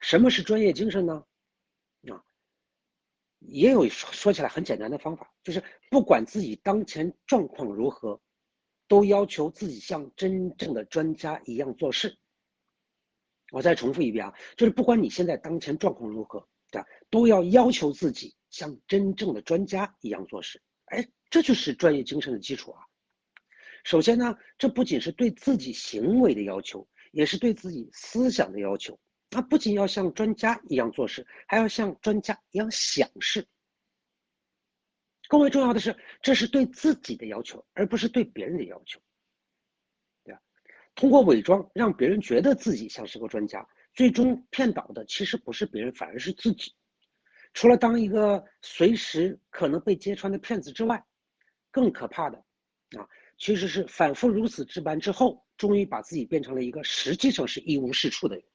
什么是专业精神呢？啊，也有说起来很简单的方法，就是不管自己当前状况如何，都要求自己像真正的专家一样做事。我再重复一遍啊，就是不管你现在当前状况如何，对吧，都要求自己像真正的专家一样做事。哎，这就是专业精神的基础啊。首先呢，这不仅是对自己行为的要求，也是对自己思想的要求。他不仅要像专家一样做事，还要像专家一样想事。更为重要的是，这是对自己的要求，而不是对别人的要求。对吧？通过伪装让别人觉得自己像是个专家，最终骗倒的其实不是别人，反而是自己。除了当一个随时可能被揭穿的骗子之外，更可怕的啊，其实是反复如此这般之后，终于把自己变成了一个实际上是一无是处的人。